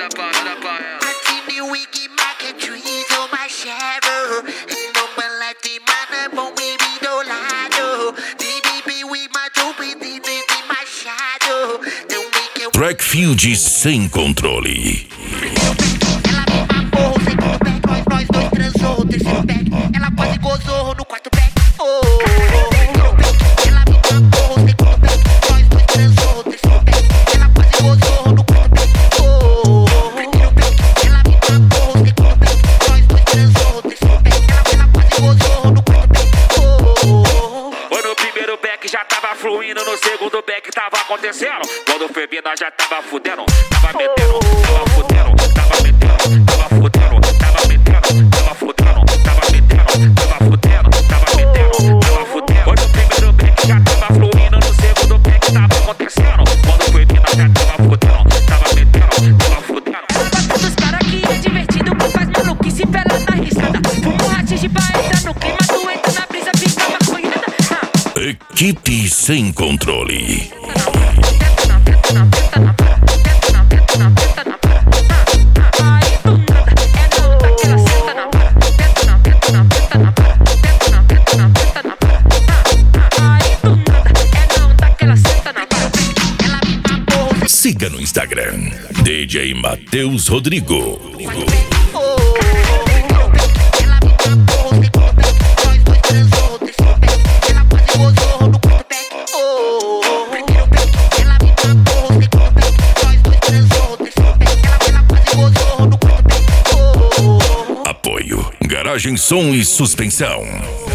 Track Field sem controle. Nós dois transou, terceiro back. Ela quase gozou no quarto back. Ela me mamou, segundo back. Nós dois transou, terceiro back. Ela quase gozou no quarto back. Primeiro back. Ela me mamou, segundo back. Nós dois transou, terceiro back. Ela quase gozou no quarto back. Foi no primeiro back, já tava fluindo. No segundo back tava acontecendo. Quando foi vir, nós já tava fudendo. Tava metendo, tava fudendo. Tava metendo, tava fudendo. Tava metendo, tava fudendo. Tava metendo, tava fudendo. Tava metendo, tava fudendo. Foi no primeiro back, já tava fluindo. No segundo back tava acontecendo. Quando foi vir, nós já tava fudendo. Tava metendo, tava fudendo. Eu gosto dos caras que é divertido, que faz maluquice pela na risada. Fumo rachis pra entrar no clima, tu entra na brisa, fica maconhada. Equipe sem controle. Siga no Instagram, DJ Matheus Rodrigo. Apoio, garagem, som e suspensão.